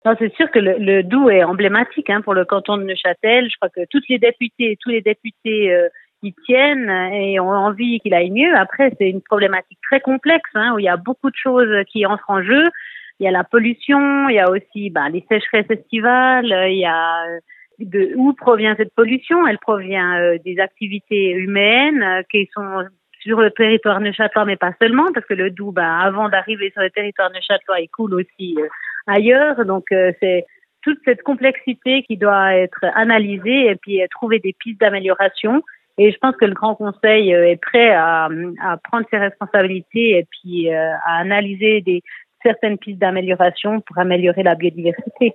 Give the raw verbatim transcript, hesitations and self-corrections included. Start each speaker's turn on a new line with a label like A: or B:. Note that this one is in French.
A: Non, c'est sûr que le, le Doubs est emblématique hein, pour le canton de Neuchâtel. Je crois que toutes les députées, tous les députés euh, y tiennent et ont envie qu'il aille mieux. Après, c'est une problématique très complexe hein, où il y a beaucoup de choses qui entrent en jeu. Il y a la pollution, il y a aussi ben, les sécheresses estivales, il y a de où provient cette pollution. Elle provient euh, des activités humaines euh, qui sont sur le territoire neuchâtelois, mais pas seulement, parce que le Doubs, ben, avant d'arriver sur le territoire neuchâtelois, il coule aussi euh, ailleurs. Donc, euh, c'est toute cette complexité qui doit être analysée et puis euh, trouver des pistes d'amélioration. Et je pense que le Grand Conseil euh, est prêt à, à prendre ses responsabilités et puis euh, à analyser des certaines pistes d'amélioration pour améliorer la biodiversité.